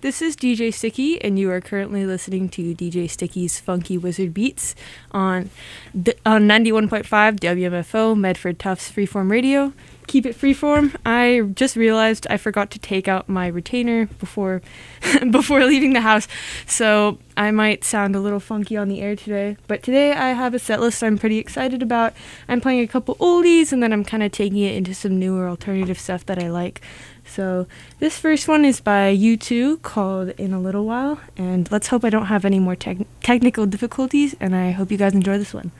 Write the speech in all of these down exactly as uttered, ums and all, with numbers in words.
This is D J Sticky, and you are currently listening to D J Sticky's Funky Wizard Beats on d- on ninety-one point five W M F O, Medford Tufts Freeform Radio. Keep it freeform. I just realized I forgot to take out my retainer before before leaving the house, so I might sound a little funky on the air today. But today I have a set list I'm pretty excited about. I'm playing a couple oldies, and then I'm kind of taking it into some newer alternative stuff that I like. So this first one is by U two called In a Little While, and let's hope I don't have any more tech- technical difficulties, and I hope you guys enjoy this one.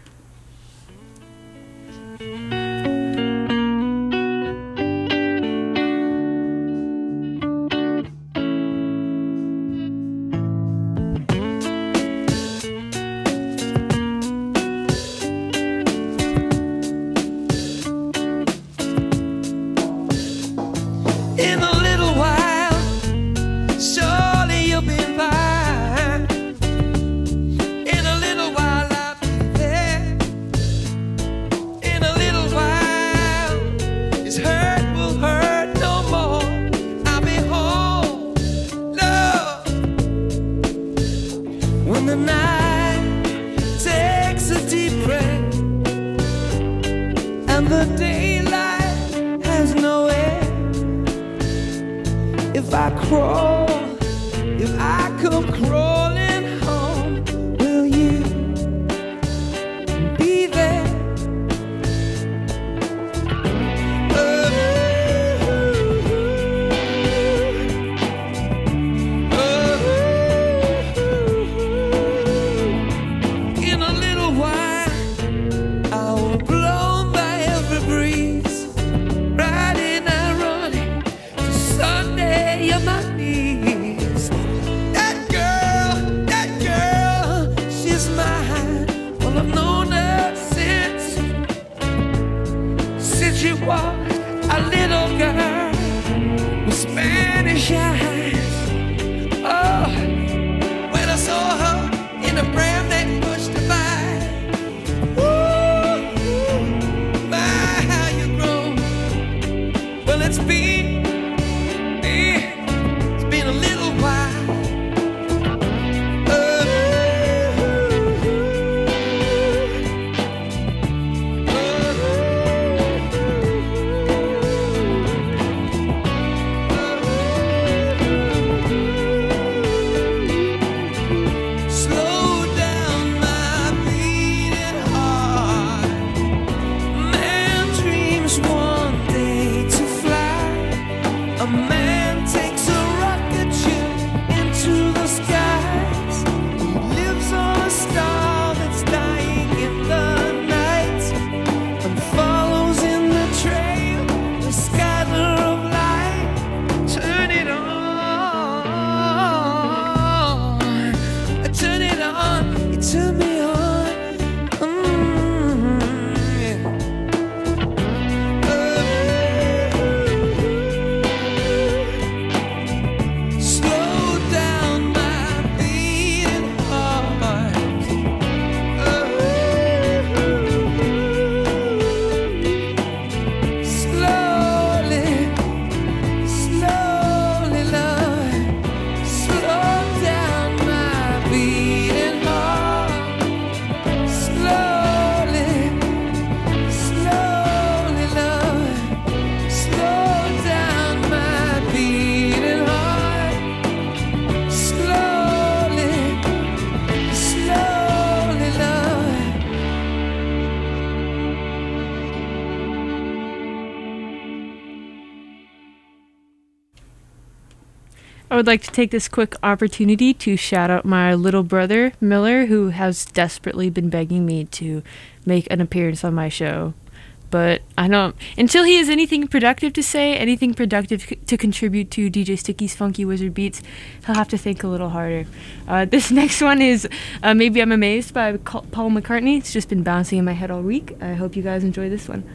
I would like to take this quick opportunity to shout out my little brother, Miller, who has desperately been begging me to make an appearance on my show. But I don't, until he has anything productive to say, anything productive c- to contribute to D J Sticky's Funky Wizard Beats, he'll have to think a little harder. Uh, this next one is uh, Maybe I'm Amazed by Paul McCartney. It's just been bouncing in my head all week. I hope you guys enjoy this one.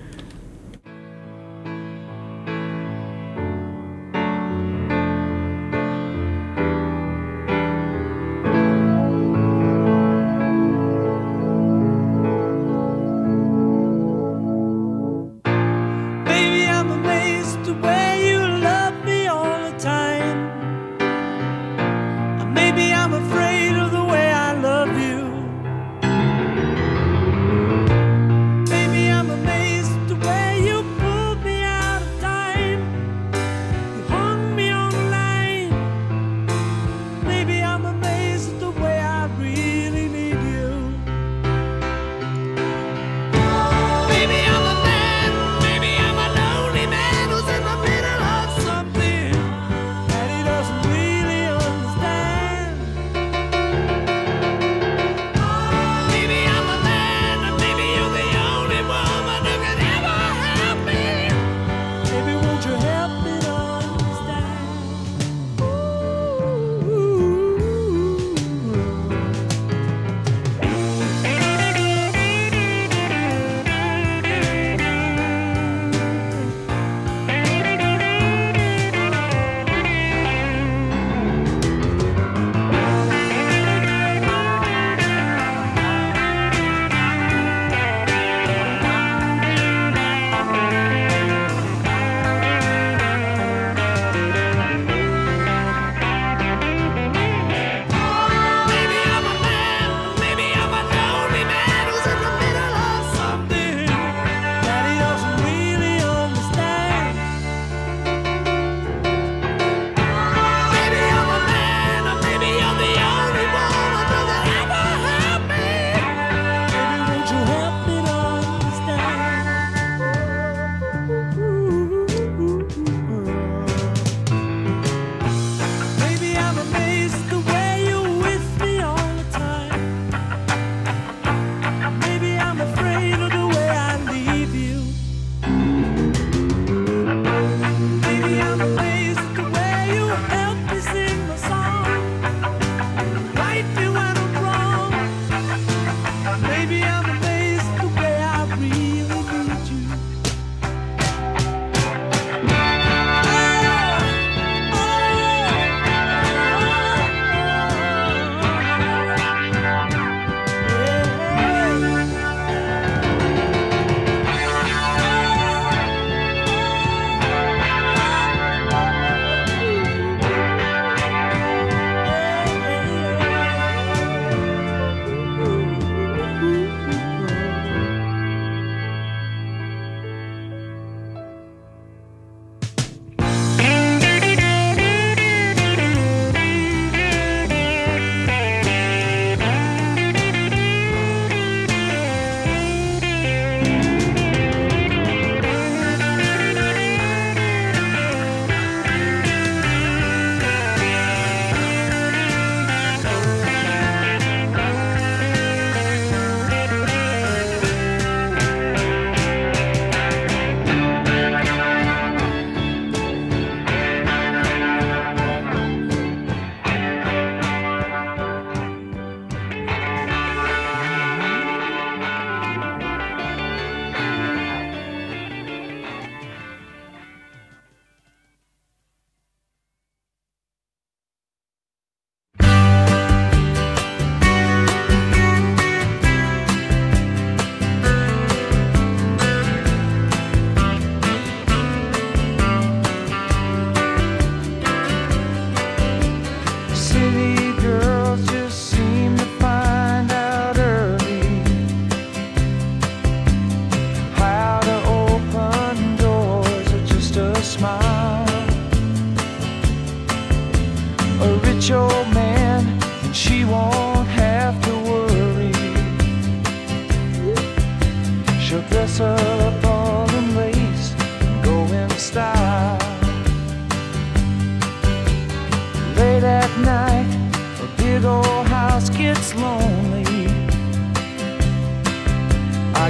Baby, I'm amazed the way you love me all the time.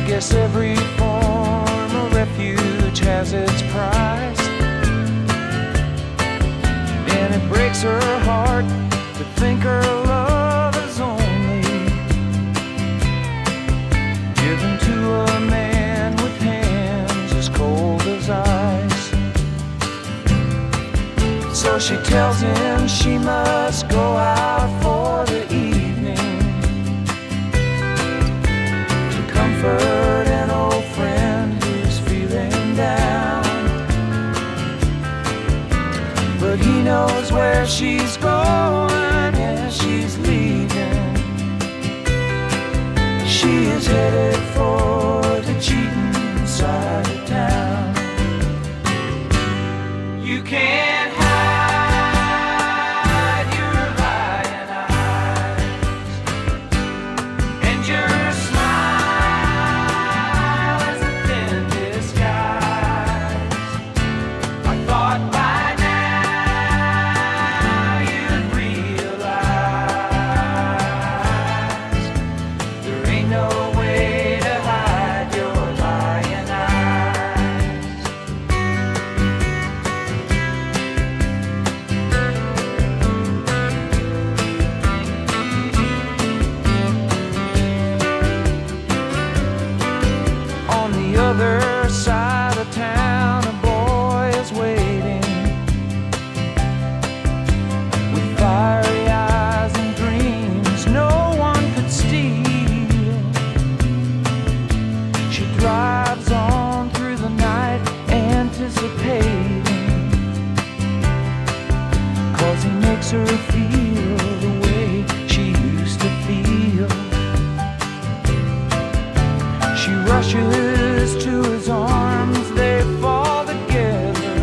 Guess every form of refuge has its price, and it breaks her heart to think her love is only given to a man with hands as cold as ice. So she tells him she must go out for the evening to comfort an old friend who's feeling down. But he knows where she's going as she's leaving. She is headed for the cheating side of town. You can't hide your lying eyes, and your smile is a thin disguise. I thought by now you'd realize there ain't no way to hide your lying eyes. On the other side of town, a boy is waiting with fiery eyes and dreams no one could steal. She drives on through the night, anticipating, 'cause he makes her feel the way she used to feel. She rushes to his arms, they fall together.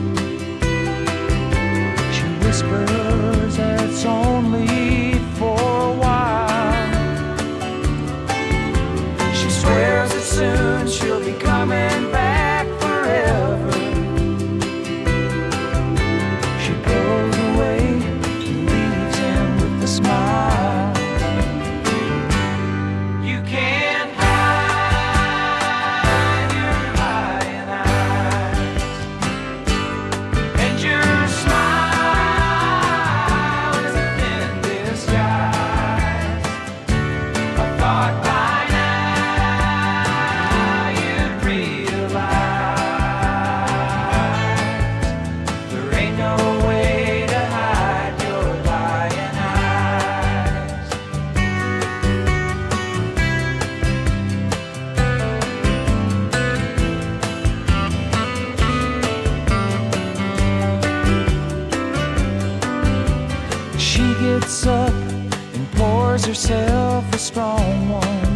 She whispers that it's only for a while. She swears that soon she'll be coming back forever. She goes away and leaves him with a smile. You can't hide your lying eyes, and your smile is a thin disguise. I thought by now you'd realize there ain't no way to hide your lying eyes. She gets up and pours herself a strong one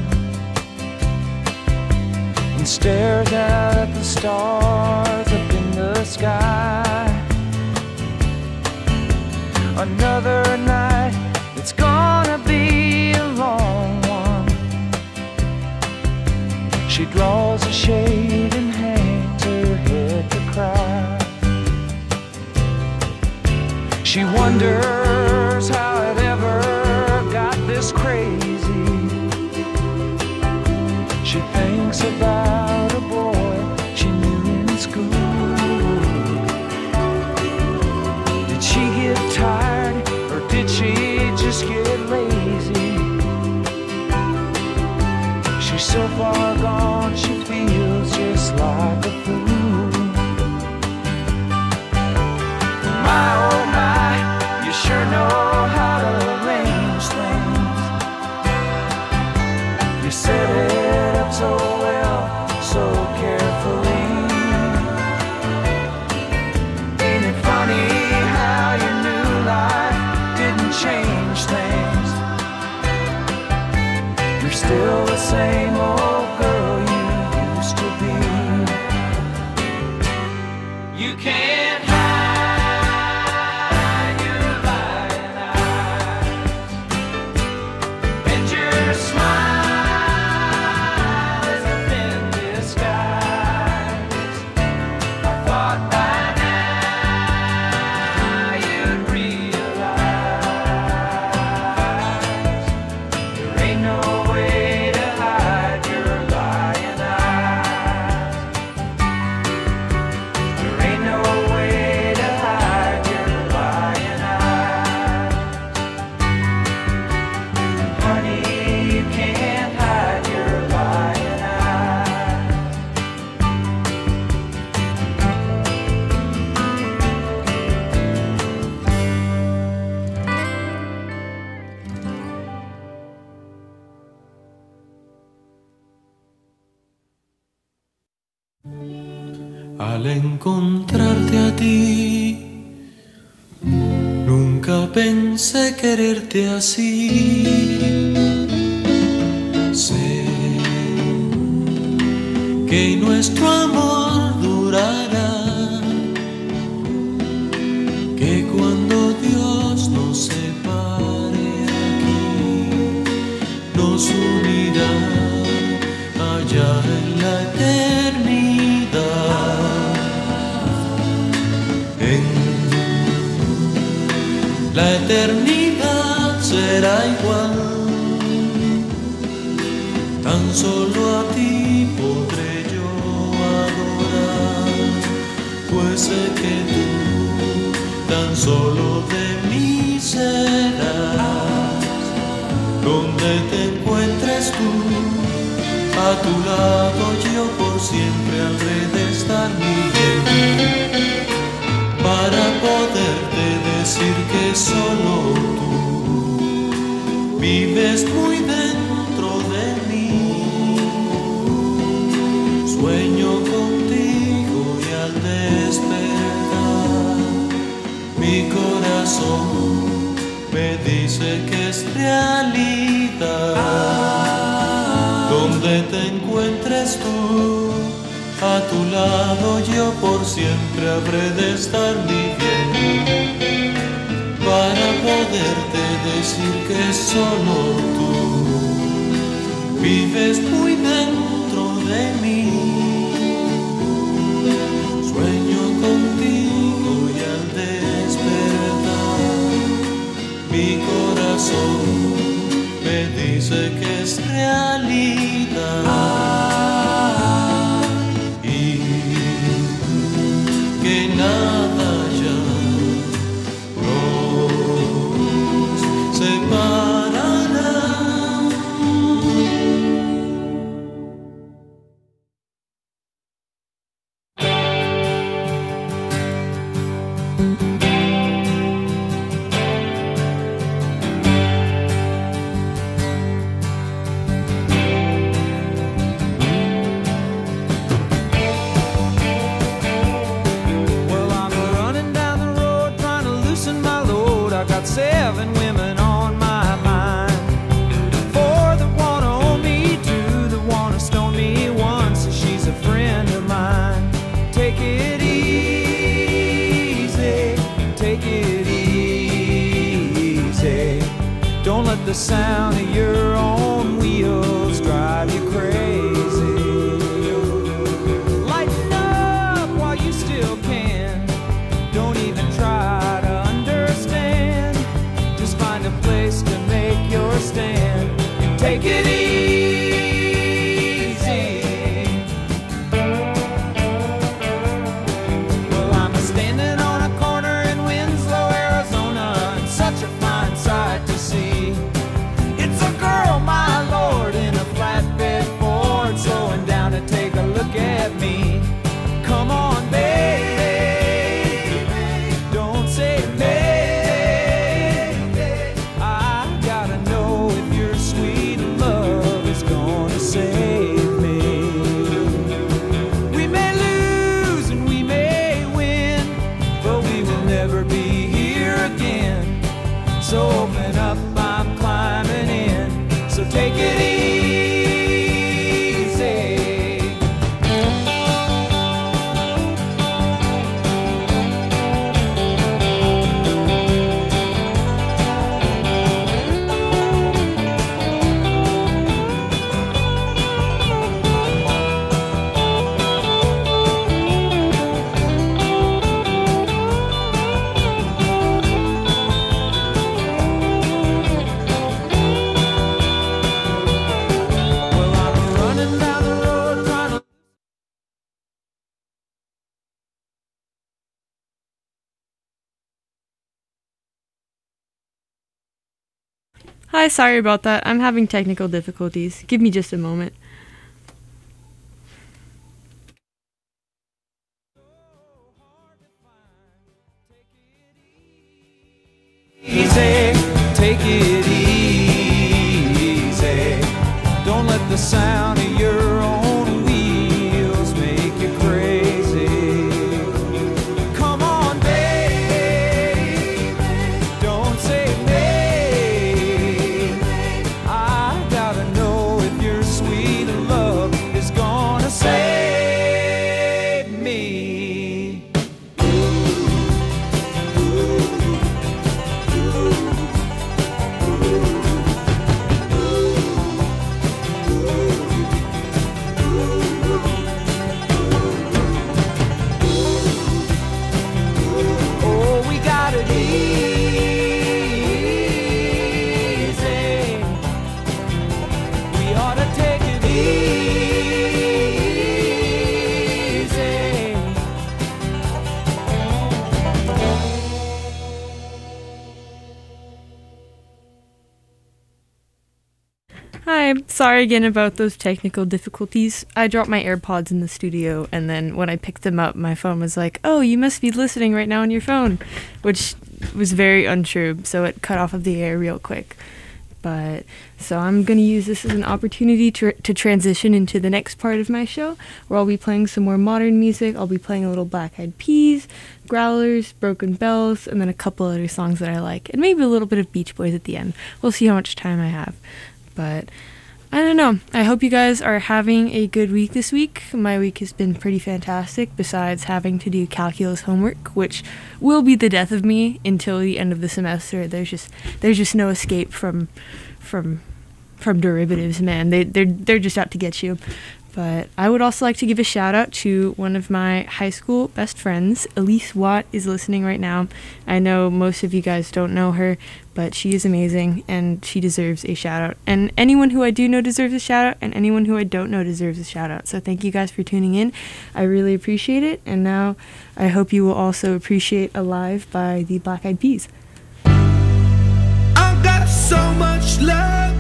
and stares out at the stars up in the sky. Another night, it's gonna be a long one. She draws a shade and hangs her head to cry. She wonders how it ever got this crazy. She thinks about a boy she knew in school. Did she get tired, or did she just get lazy? She's so far gone, she feels just like a fool. My oh my, you sure know how to arrange things. You set it up so well, so carefully. Ain't it funny how your new life didn't change things? You're still the same old girl you used to be. You can't hide your lying eyes, and your smile is a thin disguise. I thought by now you'd realize there ain't no way to hide your life. Al encontrarte a ti, nunca pensé quererte así. Sé que nuestro amor durará, que cuando Dios nos separe aquí, nos unirá allá en la eternidad. En la eternidad será igual, tan solo a ti podré yo adorar, pues sé que tú tan solo de mí serás. Donde te encuentres tú, a tu lado yo por siempre habré de estar mi bien, para poderte decir que solo tú vives muy dentro de mí. Sueño contigo y al despertar mi corazón me dice que es realidad. Donde te encuentres tú, a tu lado yo por siempre habré de estar mi bien, para poderte decir que solo tú vives muy dentro de mí. Sueño contigo y al despertar mi corazón me dice que es realidad. Que nada ya nos separará. Seven women on my mind. Four that wanna own me, two that wanna stone me, one says she's a friend of mine. Take it easy, take it easy. Don't let the sound of your own wheels drive you crazy. Lighten up while you still can. Don't even try to understand. Find a place to make your stand and take it easy. Well, I'm standing on a corner in Winslow, Arizona, and such a fine sight to see. It's a girl, my lord, in a flatbed Ford, slowing down to take a look at me. Come on, baby, don't say baby. Save me. We may lose and we may win, but we will never be here again. So open up, I'm climbing in. So take it easy. Hi, sorry about that. I'm having technical difficulties. Give me just a moment. Easy, take it easy. Don't let the sound of your own wheels make you crazy. Sorry again about those technical difficulties. I dropped my AirPods in the studio, and then when I picked them up, my phone was like, oh, you must be listening right now on your phone, which was very untrue, so it cut off of the air real quick. But so I'm going to use this as an opportunity to, to transition into the next part of my show, where I'll be playing some more modern music. I'll be playing a little Black Eyed Peas, Growlers, Broken Bells, and then a couple other songs that I like, and maybe a little bit of Beach Boys at the end. We'll see how much time I have. But I don't know. I hope you guys are having a good week this week. My week has been pretty fantastic, besides having to do calculus homework, which will be the death of me until the end of the semester. There's just there's just no escape from from from derivatives, man. They they're they're just out to get you. But I would also like to give a shout out to one of my high school best friends. Elise Watt is listening right now. I know most of you guys don't know her, but she is amazing and she deserves a shout out. And anyone who I do know deserves a shout out, and anyone who I don't know deserves a shout out. So thank you guys for tuning in. I really appreciate it. And now I hope you will also appreciate Alive by the Black Eyed Peas. I've got so much love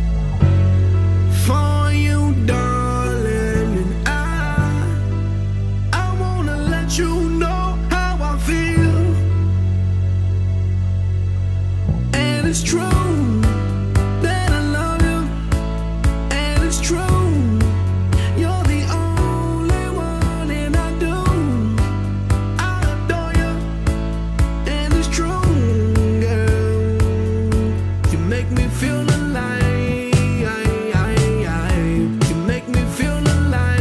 for you, darling. You know how I feel, and it's true that I love you, and it's true you're the only one, and I do, I adore you, and it's true, girl, you make me feel alive, you make me feel alive.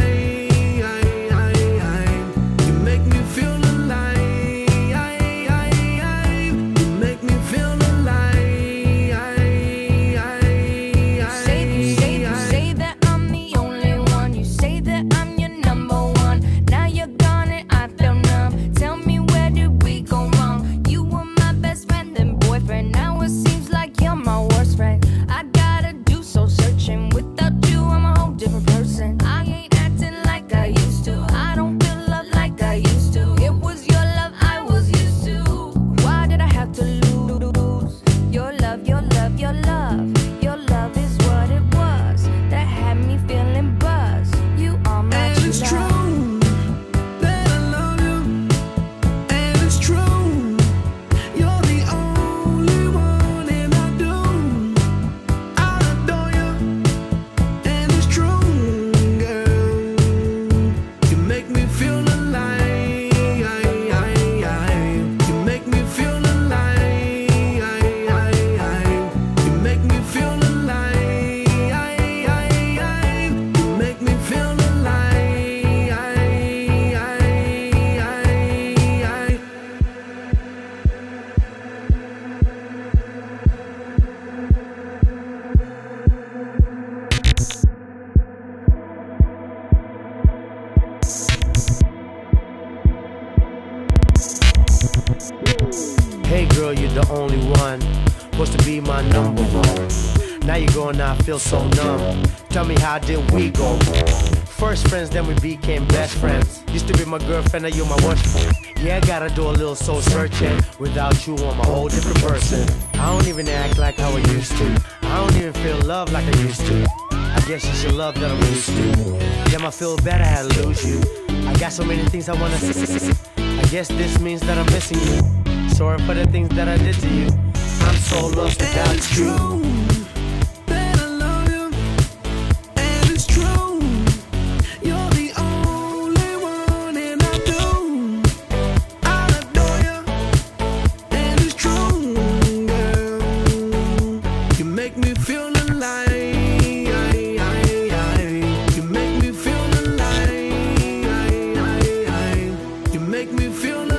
Hey girl, you're the only one, supposed to be my number one. Now you're going, I feel so numb. Tell me, how did we go? First friends, then we became best friends. Used to be my girlfriend, now you're my worst friend. Yeah, I gotta do a little soul searching. Without you, I'm a whole different person. I don't even act like how I used to. I don't even feel love like I used to. I guess it's your love that I'm used to. Damn, I feel bad I had to lose you. I got so many things I wanna say. I guess this means that I'm missing you. Sorry for the things that I did to you. I'm so lost without you.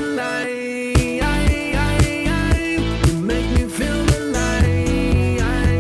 Feel alive.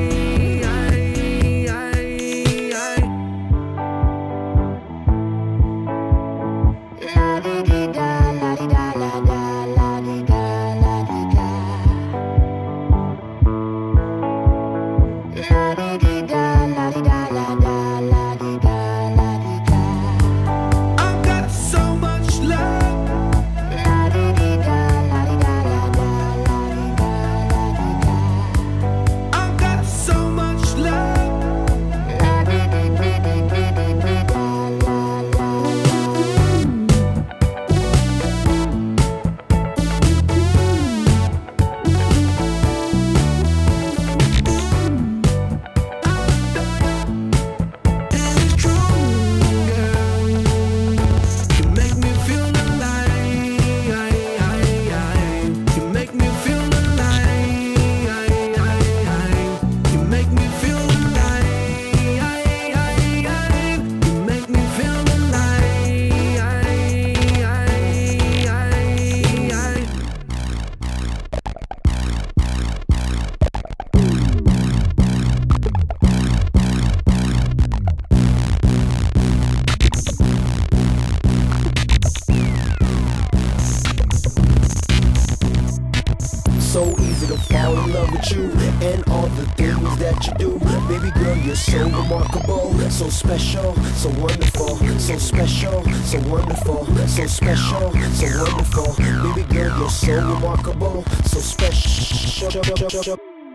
with you and all the things that you do. Baby girl, you're so remarkable, so special, so wonderful, so special, so wonderful, so special, so wonderful. Baby girl, you're so remarkable, so special.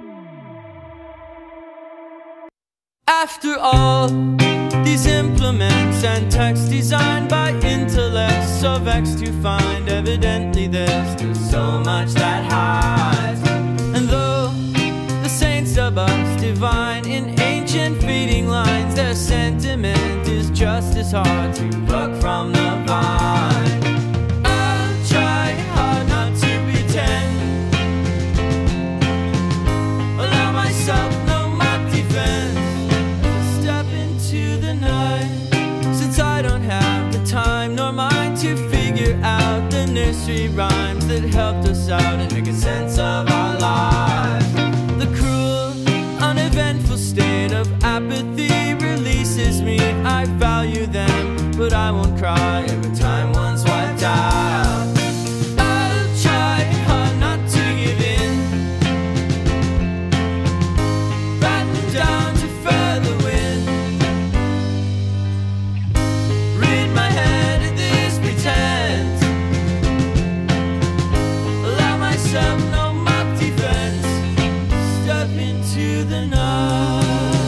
After all, these implements and text designed by intellects so vexed to find evidently there's still so much that hides. And though the saints dub us divine in ancient feeding lines, their sentiment is just as hard to pluck from the vine. I'll try hard not to pretend, allow myself no mock defense. Since I don't have the time nor mind to figure out the nursery rhymes that helped us out and make a sense of our lives. The cruel, uneventful state of apathy releases me. I value them, but I won't cry every time one's wiped out. I'll try hard not to give in, batten down to further wind. My head in this pretense, allow myself no mock defense, step into the night.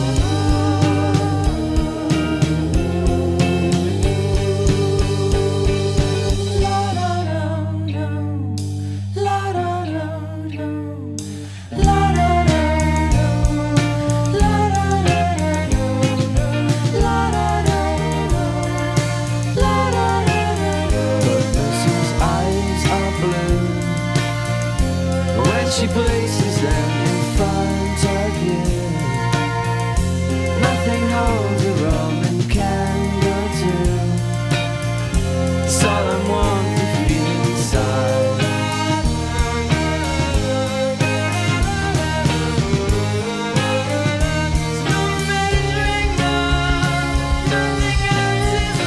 La da da da, la da da da, la da da da, la da da da, la da da. She places them in front of you. Nothing holds a Roman candle to. It's all I want to feel inside. There's no measuring up, nothing else is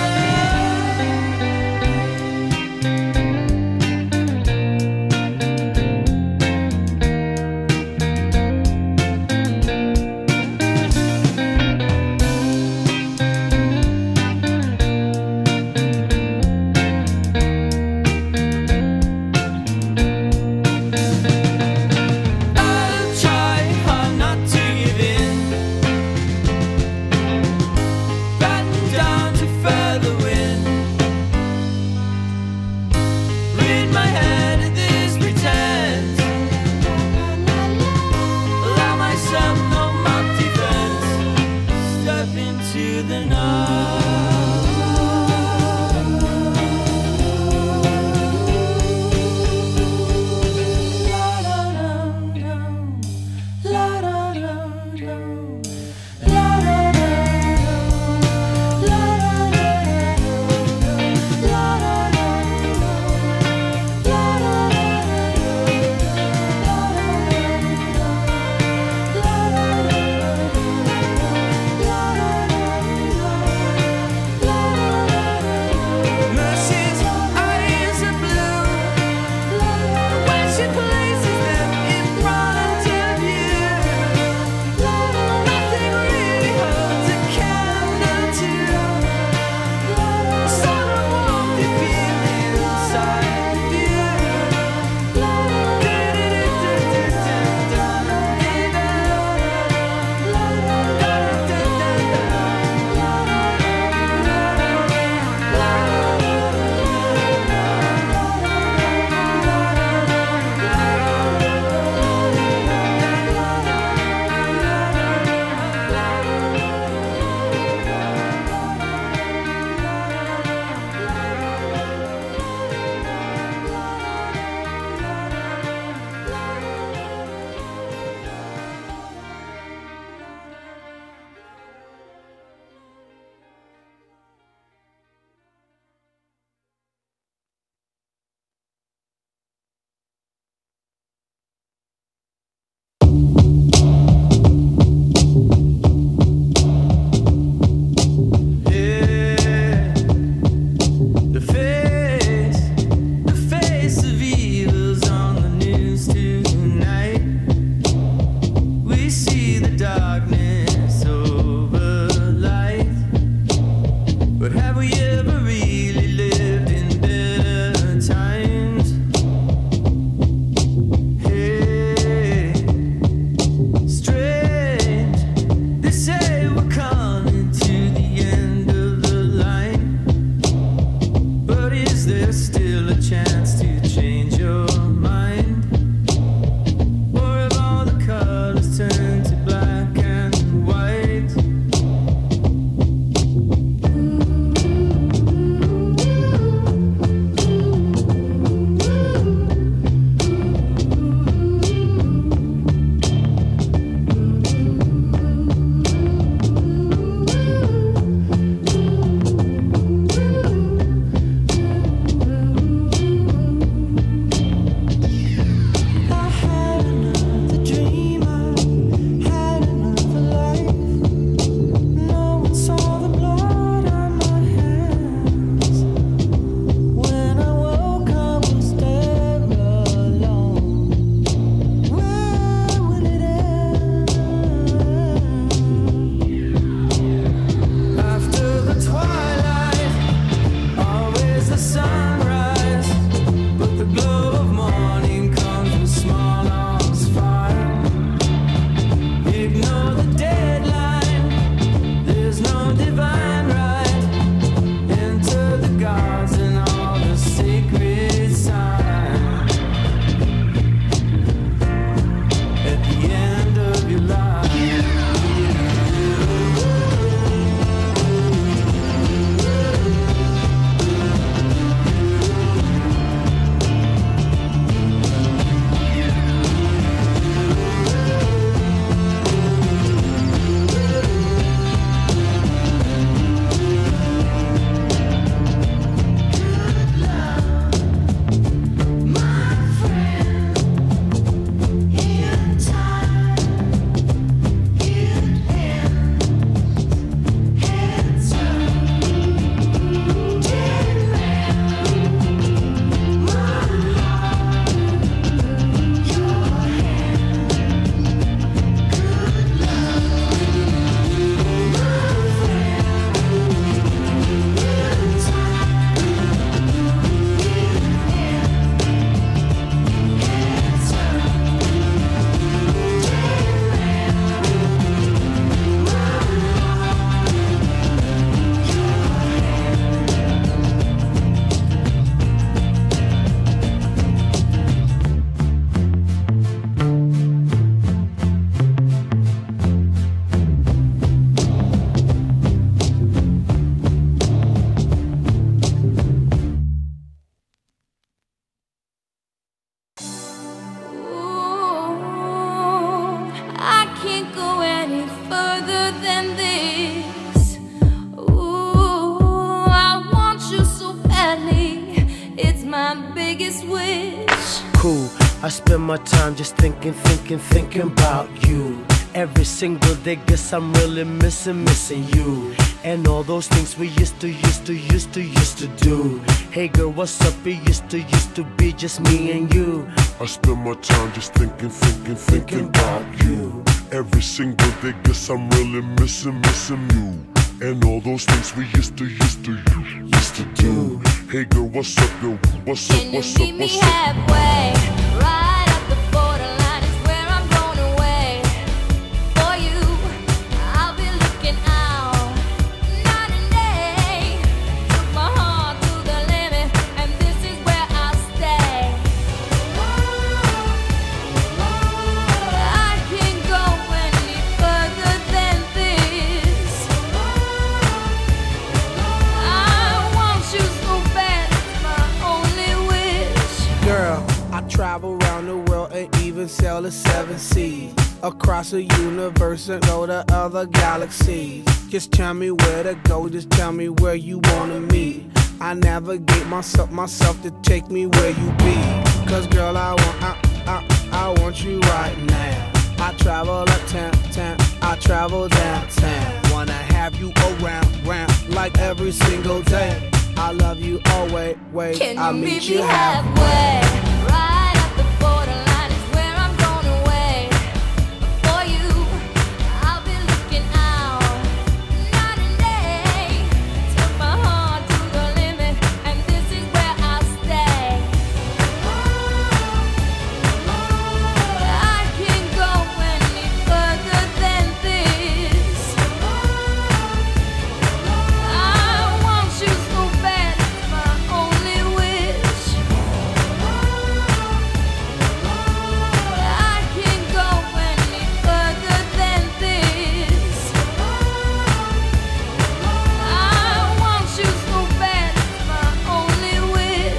I spend my time just thinking, thinking, thinking about you. Every single day, guess I'm really missing, missing you. And all those things we used to, used to, used to, used to do. Hey girl, what's up? It used to, used to be just me and you. I spend my time just thinking, thinking, thinking about you. Every single day, guess I'm really missing, missing you. And all those things we used to, used to, used to do. Hey girl, what's up, girl? What's up, Can you what's up, meet me what's up? halfway? Right at the borderline is where I'm going away. For you, I'll be looking out night and day. Took my heart to the limit, and this is where I'll stay. I can't go any further than this. I want you so bad, it's my only wish. Girl, I travel around the world and even sail the seven seas. Across the universe and go to other galaxies. Just tell me where to go, just tell me where you wanna meet. I navigate myself, myself to take me where you be. Cause girl, I want, I, I, I want you right now. I travel uptown, town, I travel downtown. Wanna have you around, round, like every single day. I love you always, wait, Can I'll you meet meet you me halfway. halfway? Right at the borderline is where I'm going away. For you, I'll be looking out night and day. Took my heart to the limit, and this is where I'll stay. I can't go any further than this. I want you so bad, it's my only wish. I can't go any further than this. I want you so bad, it's my only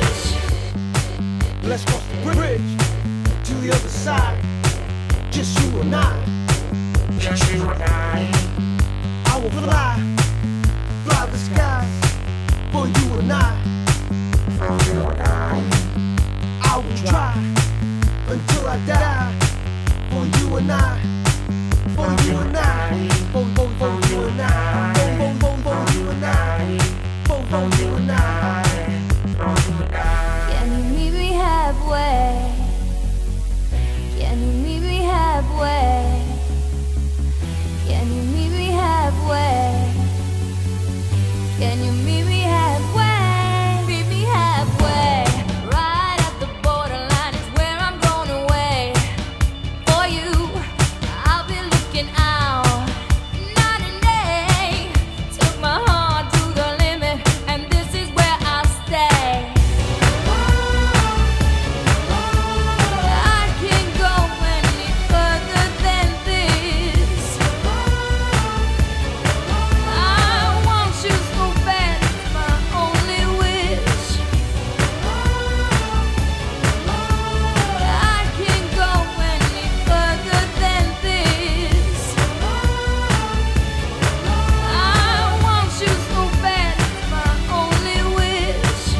wish. Let's cross the bridge to the other side. Just you and I. Just you and I. I will fly, fly the skies for you and I. For you and I. I will try until I die for you and I. For you and I. For, for, for you and I. For, for, for, for you and I. For, for you and I. For you and I. Can you meet me halfway? Can you meet me halfway? Can you meet me halfway? Can you meet me halfway? Meet me halfway. Right at the borderline is where I'm going away. For you, I'll be looking out night and day. Took my heart to the limit, and this is where I'll stay. I can't go any further than this. I want you so bad, it's my only wish. I can't go any further than this. I want you so bad, it's my only wish.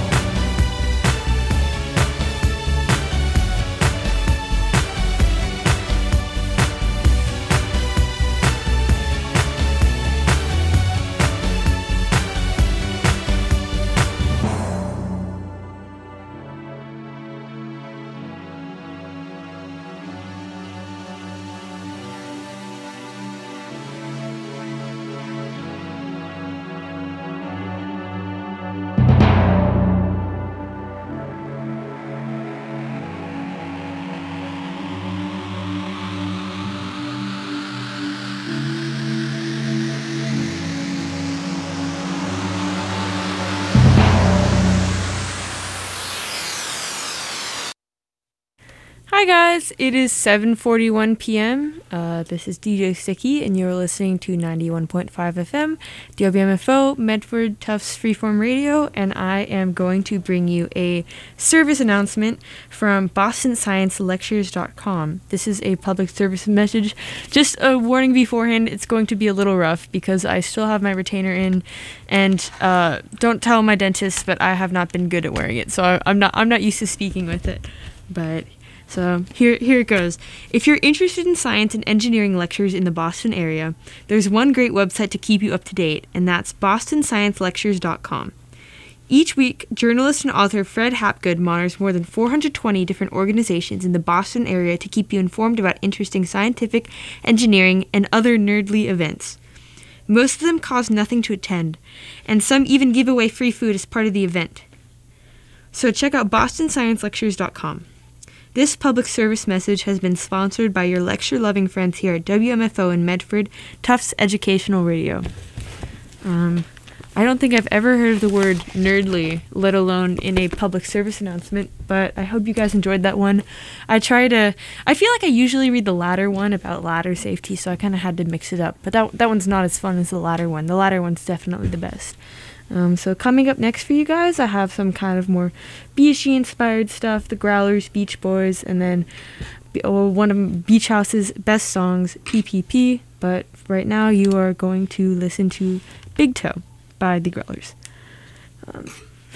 Hi guys, it is seven forty-one p.m. Uh, this is D J Sticky, and you're listening to ninety-one point five F M, W M F O, Medford Tufts Freeform Radio, and I am going to bring you a service announcement from Boston Science Lectures dot com. This is a public service message. Just a warning beforehand, it's going to be a little rough because I still have my retainer in, and uh, don't tell my dentist, but I have not been good at wearing it, so I, I'm not I'm not used to speaking with it. But So here, here it goes. If you're interested in science and engineering lectures in the Boston area, there's one great website to keep you up to date, and that's boston science lectures dot com. Each week, journalist and author Fred Hapgood monitors more than four hundred twenty different organizations in the Boston area to keep you informed about interesting scientific, engineering, and other nerdly events. Most of them cost nothing to attend, and some even give away free food as part of the event. So check out boston science lectures dot com. This public service message has been sponsored by your lecture-loving friends here at W M F O in Medford, Tufts Educational Radio. Um, I don't think I've ever heard of the word nerdly, let alone in a public service announcement, but I hope you guys enjoyed that one. I try to, I feel like I usually read the ladder one about ladder safety, so I kind of had to mix it up, but that that one's not as fun as the ladder one. The ladder one's definitely the best. Um, so coming up next for you guys, I have some kind of more beachy-inspired stuff, the Growlers, Beach Boys, and then oh, one of Beach House's best songs, P P P. But right now you are going to listen to Big Toe by the Growlers. Um.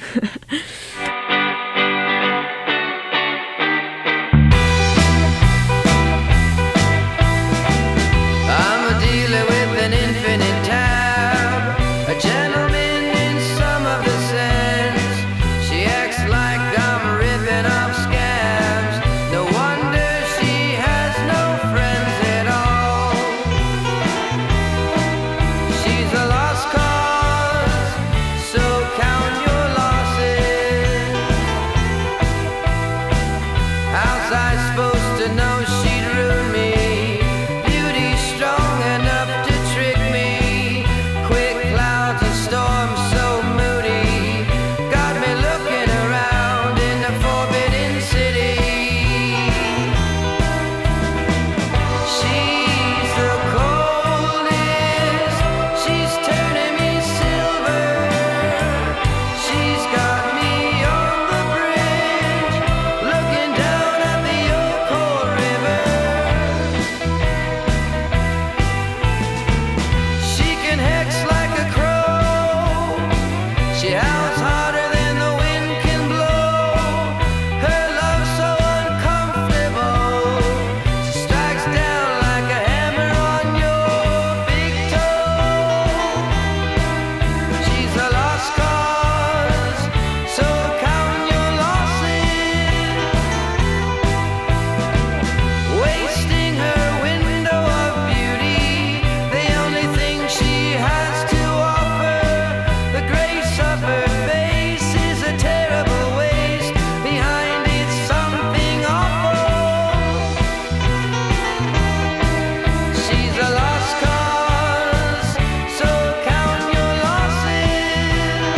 I'm a dealer with an infinite tab, a gentleman in some of the sense. She acts like I'm ripping off scabs. No wonder she has no friends at all. She's a lost cause, so count your losses. How's I supposed to know she'd ruin me? Beauty strong enough to trick me. Quick clouds and storms so moody got me looking around in the forbidden city. She's the coldest, she's turning me silver. She's got me on the bridge, looking down at the old cold river. She can hex like a crow, she howls harder than the wind can blow. Her love's so uncomfortable, she strikes down like a hammer on your big toe. She's a lost cause, so count your losses. Wasting her window of beauty, the only thing she has to offer. The grace of her face is a terrible waste, behind it's something awful. She's a lost cause, so count your losses.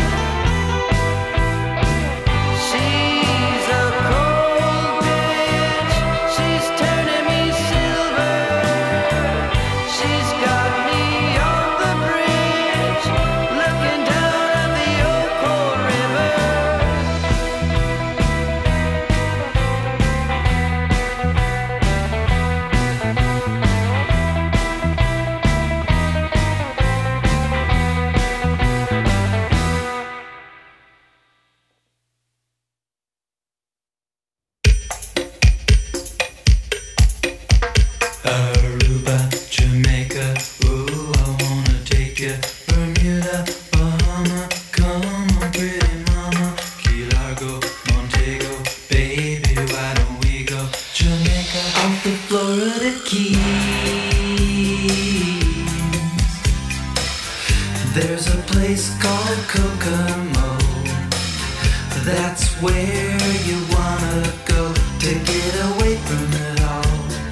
She's a cold bitch, she's turning me silver. She's got me on the bridge, looking down at the old cold river. Aruba, Jamaica, ooh, I wanna take you. Bermuda, Bahama, come on, pretty mama. Key Largo, Montego, baby, why don't we go? Jamaica, off the Florida Keys. There's a place called Kokomo. That's where you wanna go to get away from it all.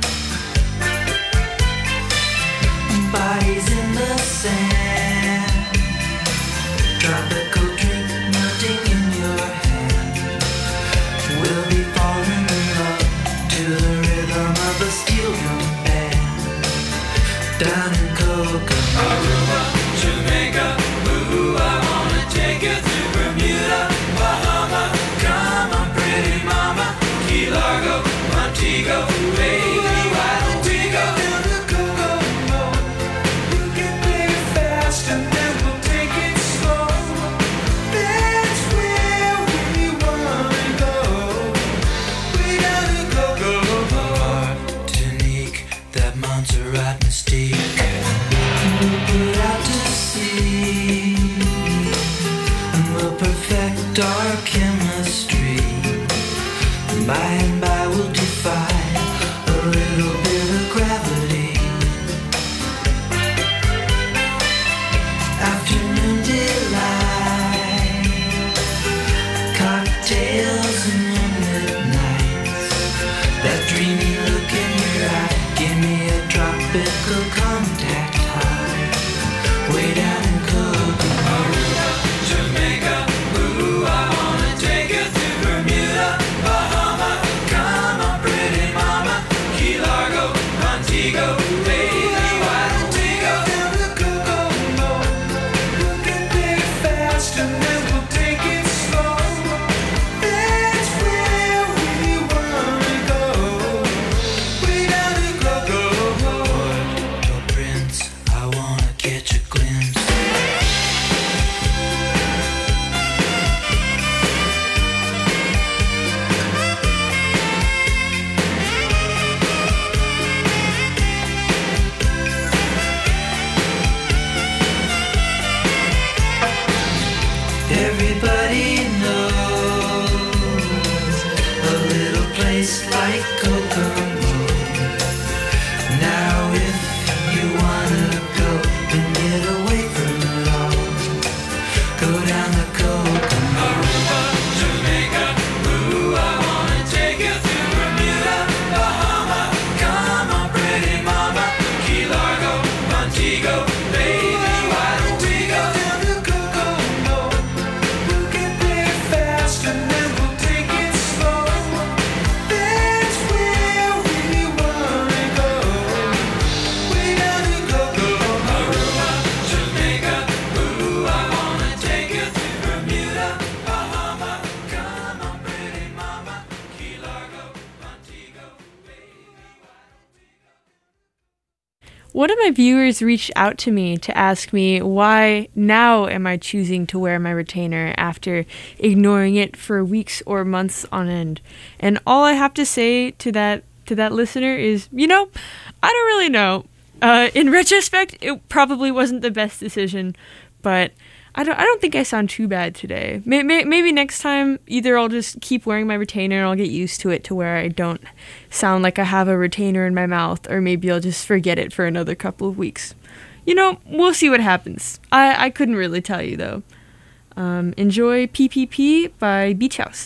Bodies in the sand, tropical drink melting in your hand. We'll be falling in love to the rhythm of a steel drum band. Down in Kokomo, Aruba, Jamaica, ooh, I wanna take you to Bermuda, Bahama. Come on, pretty mama, Key Largo, Montego, baby, why don't we go? dark chemistry. By and by we'll defy a little bit of gravity. Afternoon delight, cocktails and moonlit nights. That dreamy look in your eye, give me a tropical contact high. Way down in Kokomo, Jamaica. Ooh, I wanna take you to Bermuda, Bahama. Come on, pretty mama. Key Largo, Montego, baby, why don't we go down to Kokomo? We'll get there fast and then we'll take it slow. That's where we wanna go. Way down to Kokomo. Port Prince, I wanna catch a glimpse. Everybody knows a little place like Kokomo. Now if you wanna go and get away from it all, go down to Kokomo. Aruba, Jamaica, ooh, I wanna take you to Bermuda, Bahama. Come on, pretty mama. Key Largo, Montego, baby, why don't we go down to Kokomo? We'll get there fast and then we'll take it slow. That's where we wanna go. Way down to Kokomo. Aruba, Jamaica, ooh, I wanna take you to Bermuda, Bahama. Come on, pretty mama. Key Largo, Montego, baby, why don't we go? One of my viewers reached out to me to ask me why now am I choosing to wear my retainer after ignoring it for weeks or months on end. And all I have to say to that to that listener is, you know, I don't really know. Uh, in retrospect, it probably wasn't the best decision, but I don't I don't think I sound too bad today. May, may, maybe next time either I'll just keep wearing my retainer and I'll get used to it to where I don't sound like I have a retainer in my mouth, or maybe I'll just forget it for another couple of weeks. You know, we'll see what happens. I, I couldn't really tell you though. Um, enjoy P P P by Beach House.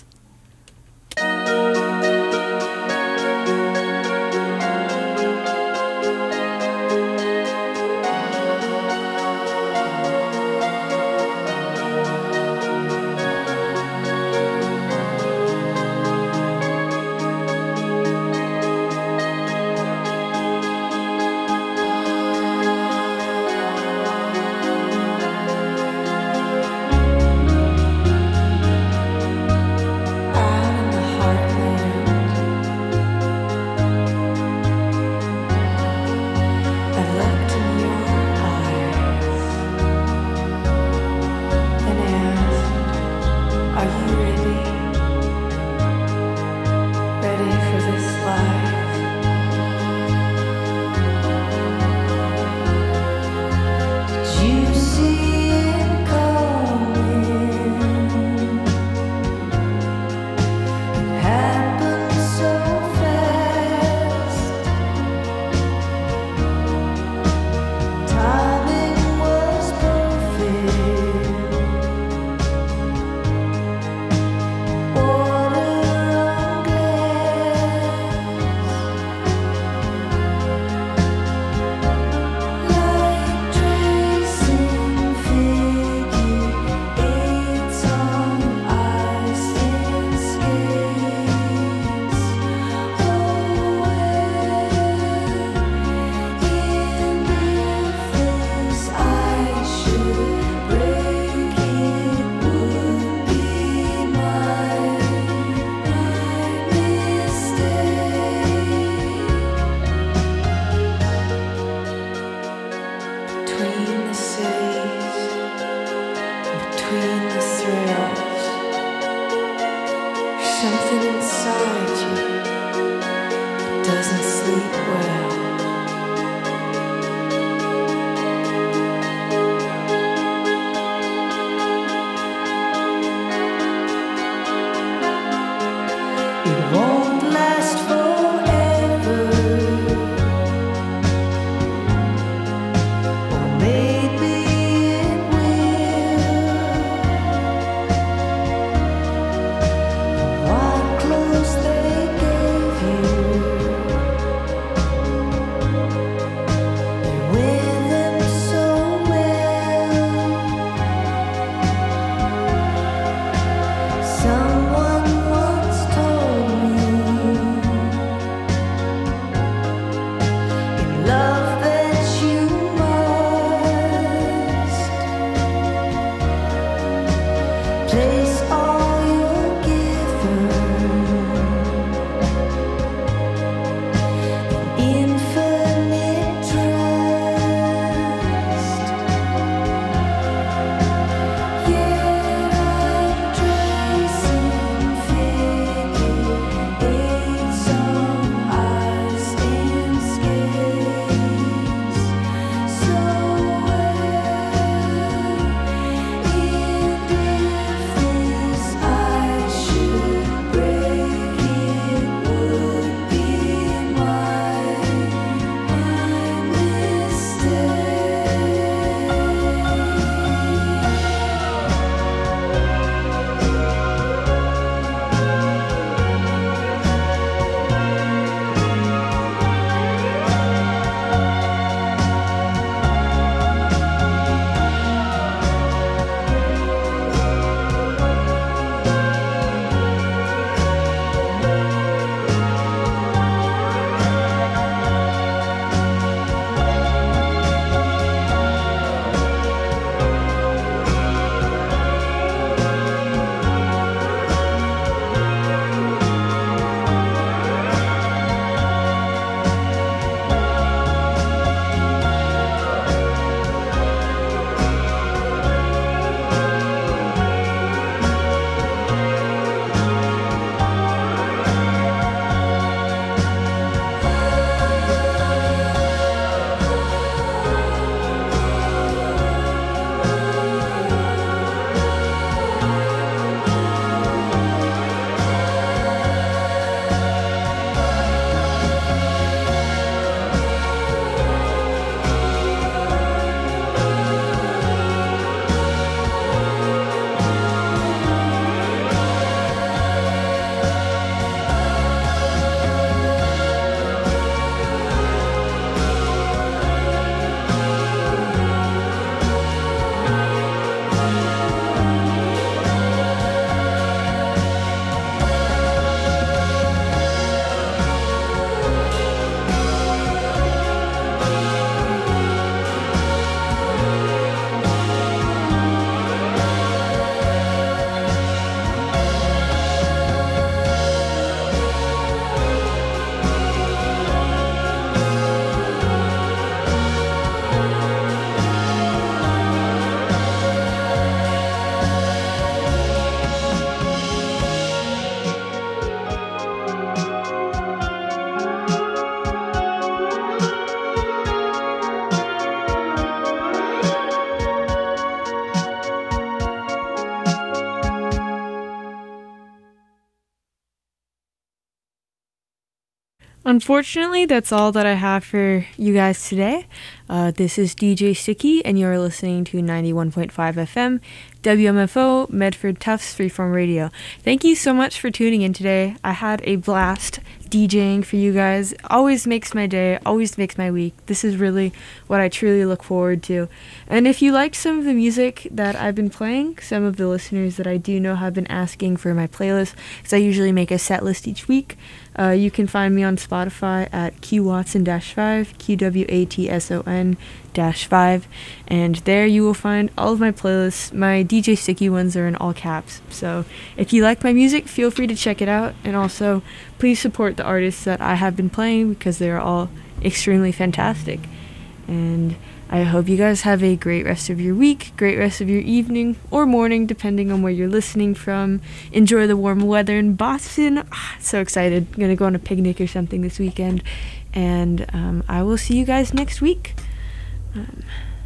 Unfortunately, that's all that I have for you guys today. Uh, this is D J Sticky, and you're listening to ninety-one point five F M, W M F O, Medford Tufts Freeform Radio. Thank you so much for tuning in today. I had a blast DJing for you guys. Always makes my day, always makes my week. This is really what I truly look forward to. And if you liked some of the music that I've been playing, some of the listeners that I do know have been asking for my playlist, because I usually make a set list each week, Uh, you can find me on Spotify at Q Watson five, Q W A T S O N five, and there you will find all of my playlists. My D J Sticky ones are in all caps, so if you like my music, feel free to check it out, and also please support the artists that I have been playing because they are all extremely fantastic. And I hope you guys have a great rest of your week, great rest of your evening or morning, depending on where you're listening from. Enjoy the warm weather in Boston. Ah, so excited. I'm going to go on a picnic or something this weekend. And um, I will see you guys next week. Um,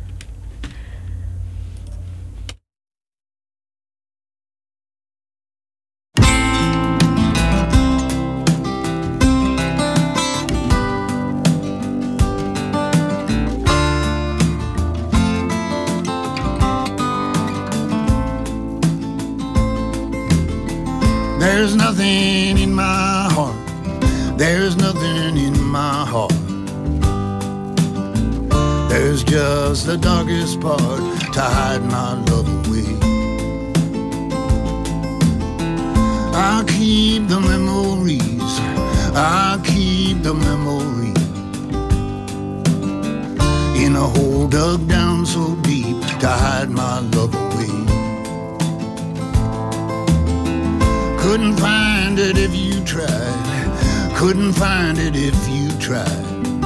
There's nothing in my heart, there's nothing in my heart. There's just the darkest part to hide my love away. I'll keep the memories, I'll keep the memories in a hole dug down so deep to hide my love away. Couldn't find it if you tried, couldn't find it if you tried.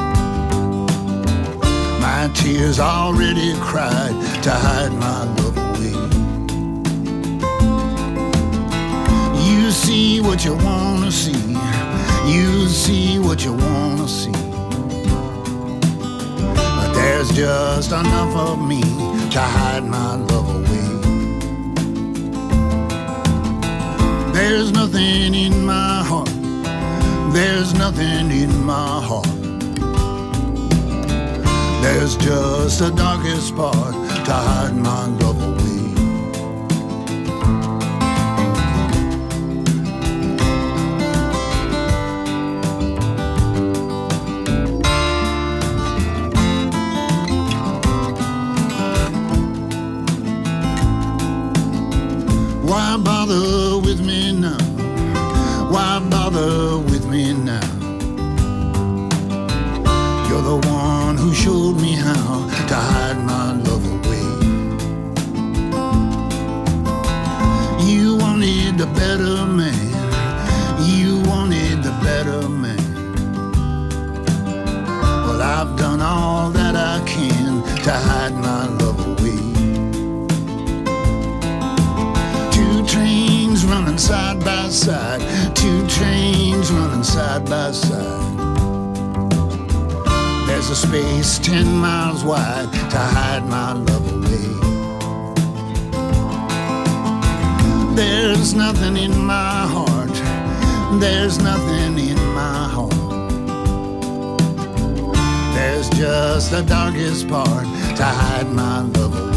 My tears already cried to hide my love away. You see what you wanna see, you see what you wanna see, but there's just enough of me to hide my love away. There's nothing in my heart, there's nothing in my heart. There's just the darkest part to hide my love away. Why bother with me now? Why bother with me now? You're the one who showed me how to hide my love away. You wanted the better man, you wanted the better man. Well, I've done all that I can to hide my love away. Two trains running side by side, two trains running side by side. There's a space ten miles wide to hide my love away. There's nothing in my heart, there's nothing in my heart. There's just the darkest part to hide my love away.